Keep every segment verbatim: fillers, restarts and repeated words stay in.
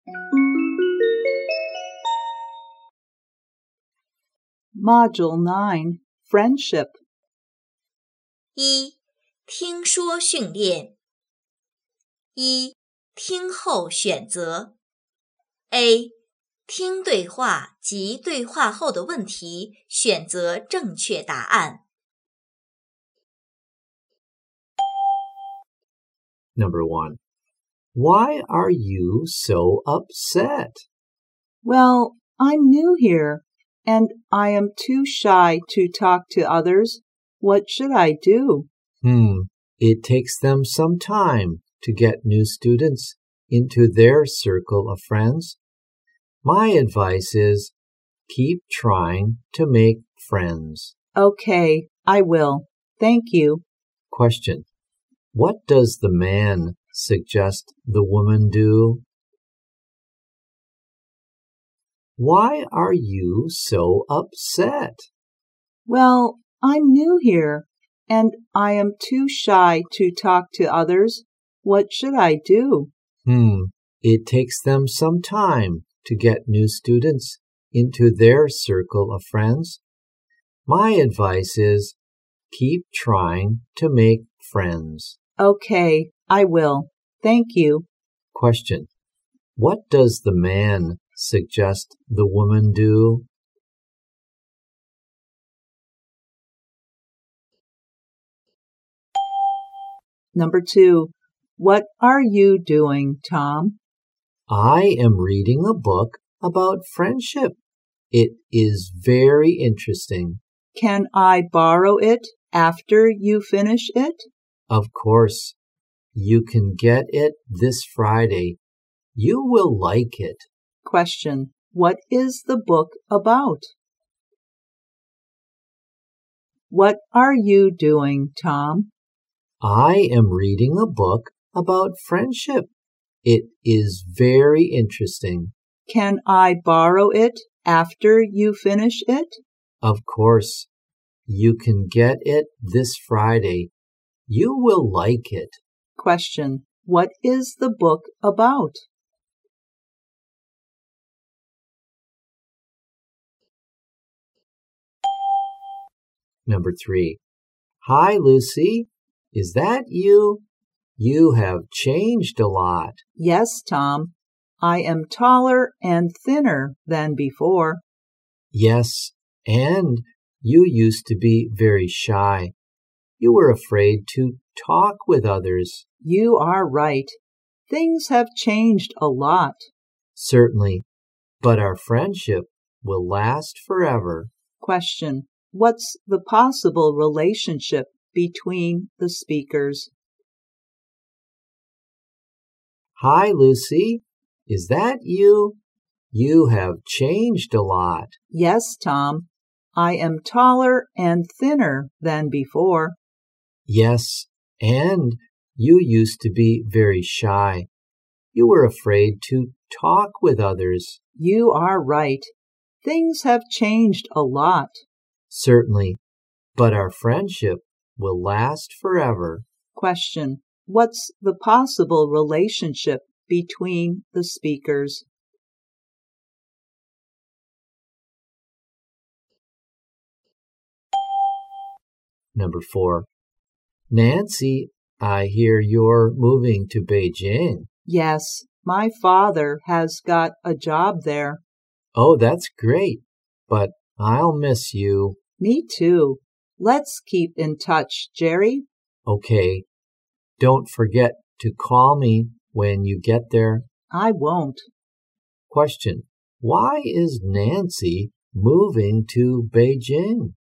Module nine, Friendship. 一、听说训练。一、听后选择。A、听对话及对话后的问题，选择正确答案。 Number one. Why are you so upset? Well, I'm new here, and I am too shy to talk to others. What should I do? Hmm, it takes them some time to get new students into their circle of friends. My advice is keep trying to make friends. Okay, I will. Thank you. Question. What does the man suggest the woman do? Why are you so upset? Well, I'm new here, and I am too shy to talk to others. What should I do? Hmm, it takes them some time to get new students into their circle of friends. My advice is keep trying to make friends. Okay, I will. Thank you. Question. What does the man suggest the woman do? Number two, what are you doing, Tom? I am reading a book about friendship. It is very interesting. Can I borrow it after you finish it? Of course. You can get it this Friday. You will like it. Question. What is the book about? What are you doing, Tom? I am reading a book about friendship. It is very interesting. Can I borrow it after you finish it? Of course. You can get it this Friday. You will like it. Question. What is the book about? Number three. Hi, Lucy. Is that you? You have changed a lot. Yes, Tom. I am taller and thinner than before. Yes, and you used to be very shy. You were afraid to talk with others. You are right. Things have changed a lot. Certainly, but our friendship will last forever. Question. What's the possible relationship between the speakers? Hi, Lucy. Is that you? You have changed a lot. Yes, Tom. I am taller and thinner than before. Yes, and you used to be very shy. You were afraid to talk with others. You are right. Things have changed a lot. Certainly, but our friendship will last forever. Question. What's the possible relationship between the speakers? Number four. Nancy, I hear you're moving to Beijing. Yes, my father has got a job there. Oh, that's great, but I'll miss you. Me too. Let's keep in touch, Jerry. Okay. Don't forget to call me when you get there. I won't. Question. Why is Nancy moving to Beijing?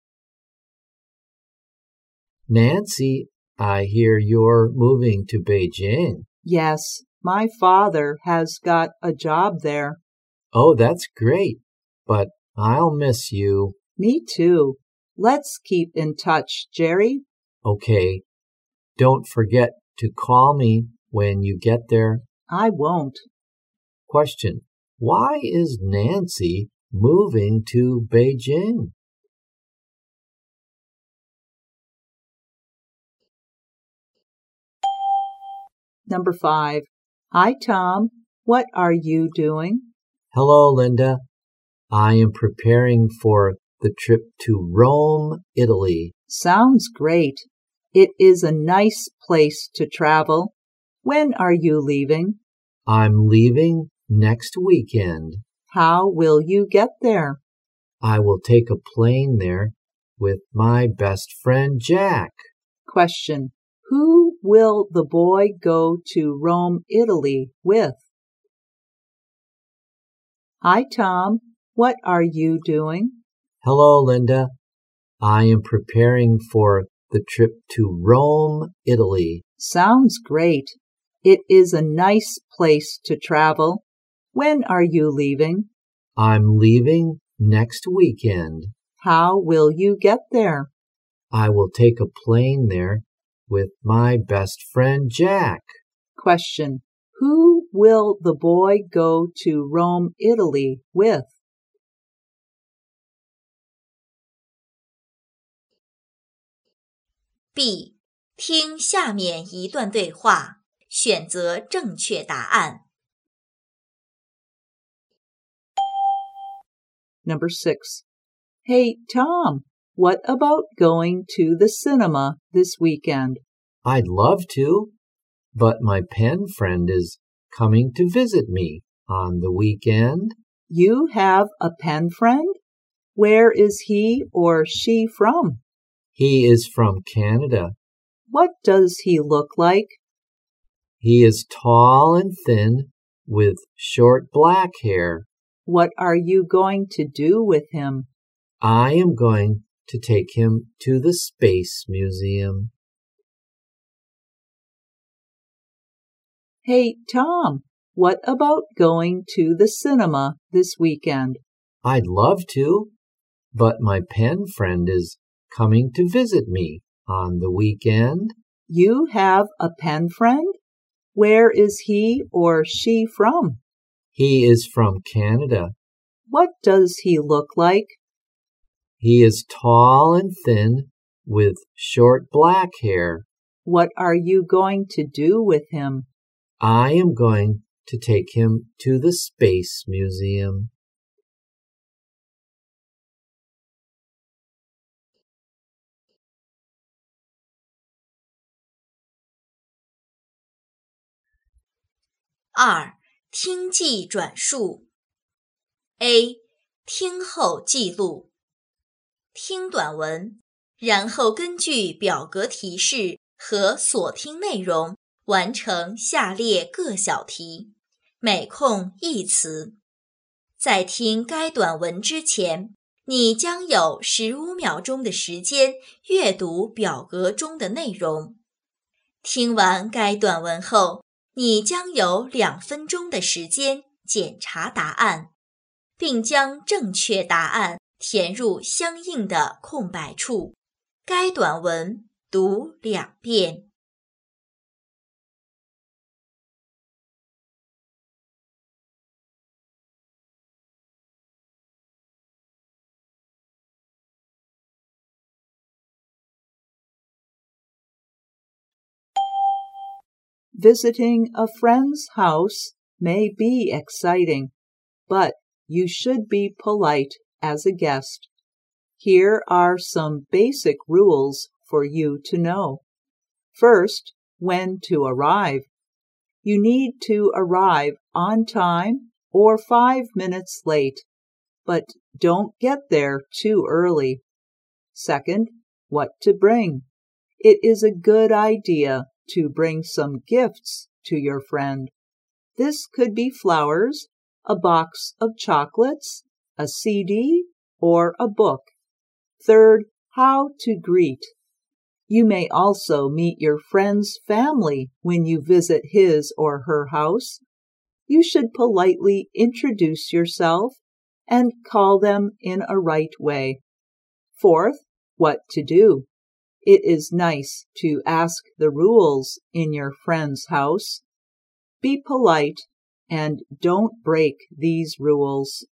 Nancy, I hear you're moving to Beijing. Yes, my father has got a job there. Oh, that's great, but I'll miss you. Me too. Let's keep in touch, Jerry. Okay. Don't forget to call me when you get there. I won't. Question. Why is Nancy moving to Beijing? Number five. Hi, Tom. what are you doing? Hello, Linda. I am preparing for the trip to Rome, Italy. Sounds great. It is a nice place to travel. When are you leaving? I'm leaving next weekend. How will you get there? I will take a plane there with my best friend Jack. Question. Who will the boy go to Rome, Italy with? Hi, Tom. What are you doing? Hello, Linda. I am preparing for the trip to Rome, Italy. Sounds great. It is a nice place to travel. When are you leaving? I'm leaving next weekend. How will you get there? I will take a plane there with my best friend Jack. Question. Who will the boy go to Rome, Italy with? B. 听下面一段对话，选择正确答案。 Number six. Hey, Tom, what about going to the cinema this weekend? I'd love to, but my pen friend is coming to visit me on the weekend. You have a pen friend? Where is he or she from? He is from Canada. What does he look like? He is tall and thin with short black hair. What are you going to do with him? I am going to take him to the Space Museum. Hey, Tom, what about going to the cinema this weekend? I'd love to, but my pen friend is coming to visit me on the weekend. You have a pen friend? Where is he or she from? He is from Canada. What does he look like? He is tall and thin with short black hair. What are you going to do with him? I am going to take him to the Space Museum. 二、听记转述。A. 听后记录。听短文，然后根据表格提示和所听内容完成下列各小题，每空一词。在听该短文之前，你将有十五秒钟的时间阅读表格中的内容。听完该短文后，你将有两分钟的时间检查答案，并将正确答案填入相应的空白处。该短文读两遍。 Visiting a friend's house may be exciting, but you should be polite as a guest. Here are some basic rules for you to know. First, when to arrive. You need to arrive on time or five minutes late, but don't get there too early. Second, what to bring. It is a good idea to bring some gifts to your friend. This could be flowers, a box of chocolates, a C D, or a book. Third, how to greet. You may also meet your friend's family when you visit his or her house. You should politely introduce yourself and call them in a right way. Fourth, what to do. It is nice to ask the rules in your friend's house. Be polite and don't break these rules.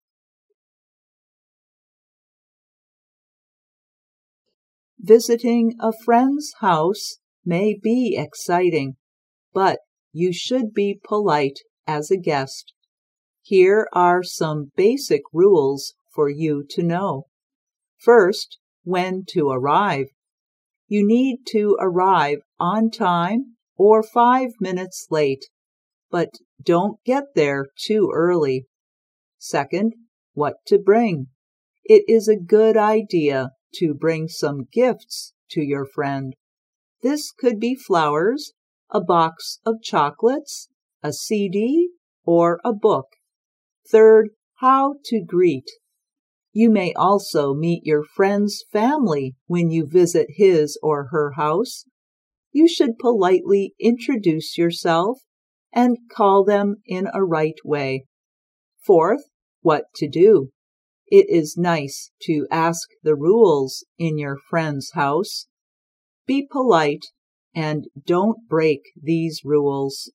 Visiting a friend's house may be exciting, but you should be polite as a guest. Here are some basic rules for you to know. First, when to arrive. You need to arrive on time or five minutes late, but don't get there too early. Second, what to bring. It is a good idea to bring some gifts to your friend. This could be flowers, a box of chocolates, a C D, or a book. Third, how to greet. You may also meet your friend's family when you visit his or her house. You should politely introduce yourself and call them in a right way. Fourth, what to do. It is nice to ask the rules in your friend's house. Be polite and don't break these rules.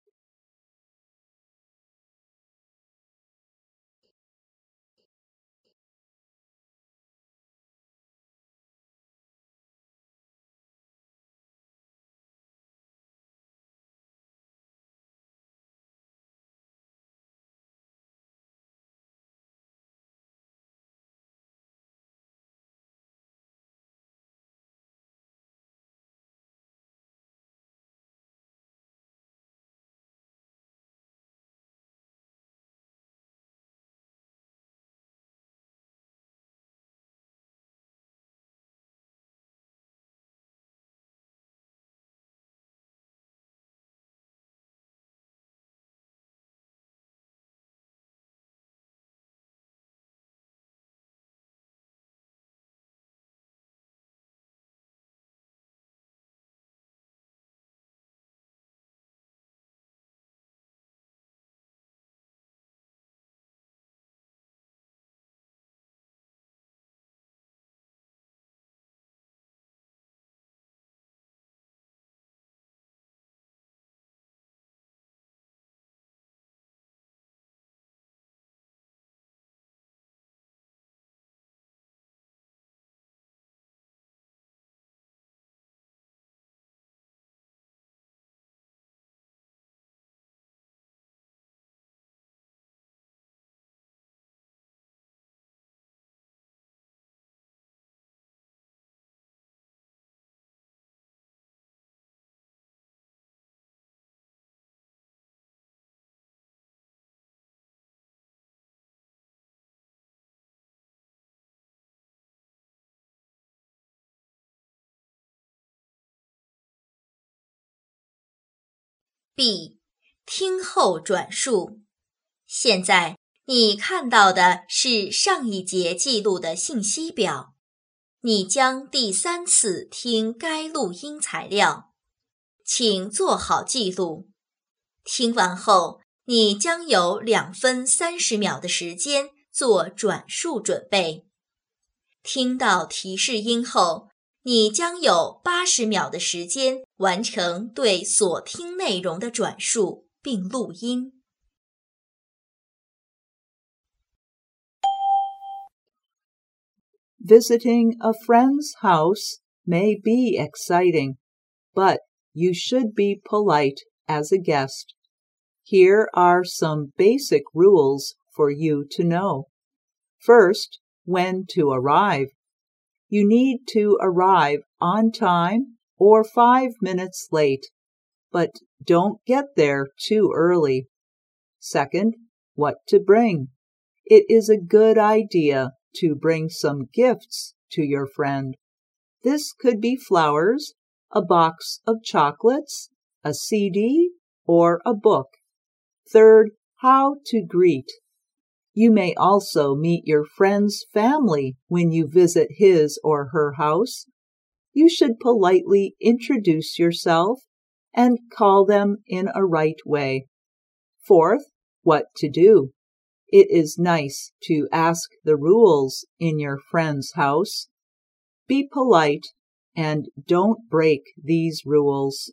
B. 听后转述。现在你看到的是上一节记录的信息表，你将第三次听该录音材料，请做好记录。听完后，你将有两分三十秒的时间做转述准备。听到提示音后，你将有八十秒的时间完成对所听内容的转述并录音。 Visiting a friend's house may be exciting, but you should be polite as a guest. Here are some basic rules for you to know. First, when to arrive. You need to arrive on time or five minutes late, but don't get there too early. Second, what to bring. It is a good idea to bring some gifts to your friend. This could be flowers, a box of chocolates, a C D, or a book. Third, how to greet. You may also meet your friend's family when you visit his or her house. You should politely introduce yourself and call them in a right way. Fourth, what to do. It is nice to ask the rules in your friend's house. Be polite and don't break these rules.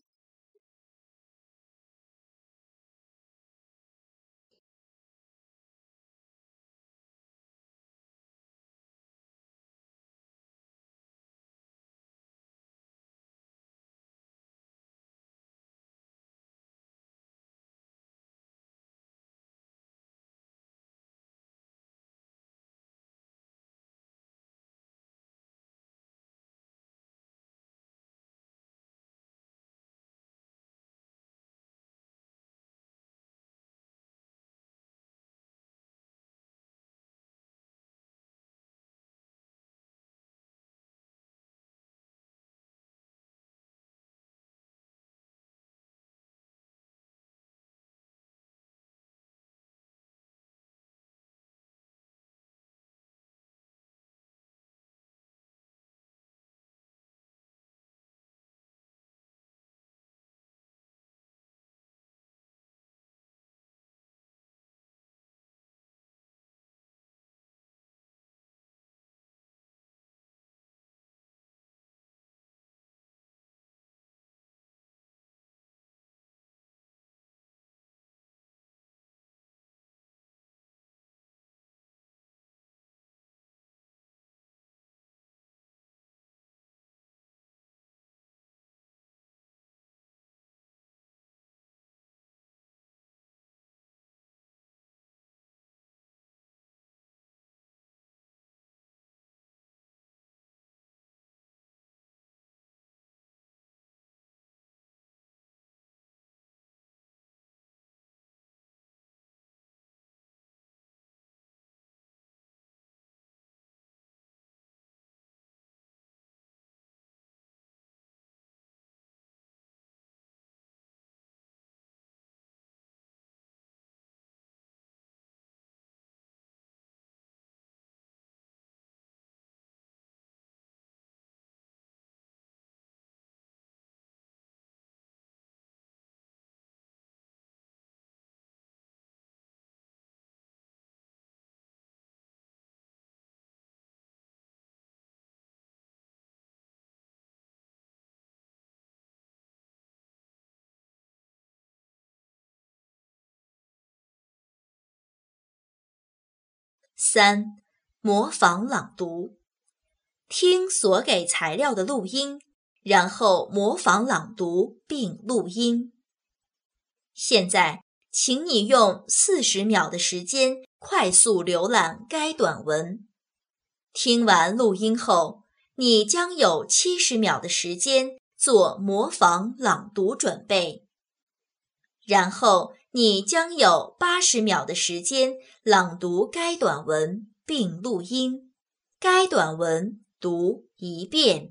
三、模仿朗读。听所给材料的录音，然后模仿朗读并录音。现在，请你用四十秒的时间快速浏览该短文。听完录音后，你将有七十秒的时间做模仿朗读准备。然后，你将有八十秒的时间朗读该短文并录音。该短文读一遍。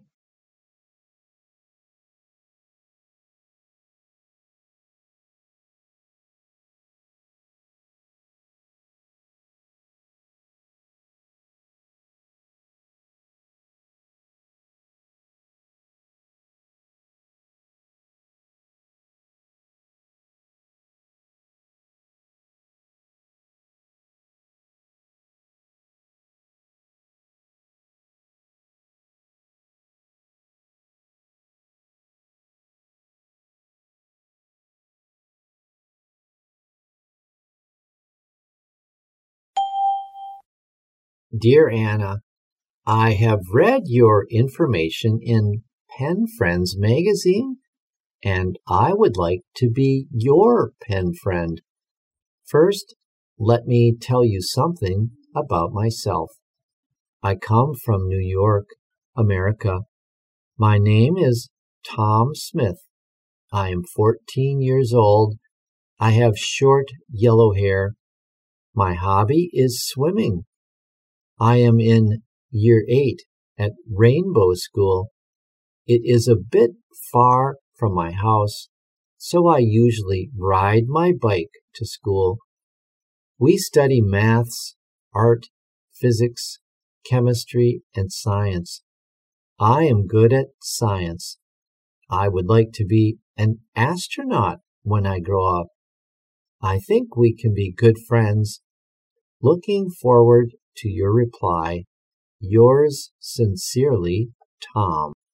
Dear Anna, I have read your information in Pen Friends magazine, and I would like to be your pen friend. First, let me tell you something about myself. I come from New York, America. My name is Tom Smith. I am fourteen years old. I have short yellow hair. My hobby is swimming. I am in year eight at Rainbow School. It is a bit far from my house, so I usually ride my bike to school. We study maths, art, physics, chemistry, and science. I am good at science. I would like to be an astronaut when I grow up. I think we can be good friends. Looking forward to your reply. Yours sincerely, Tom.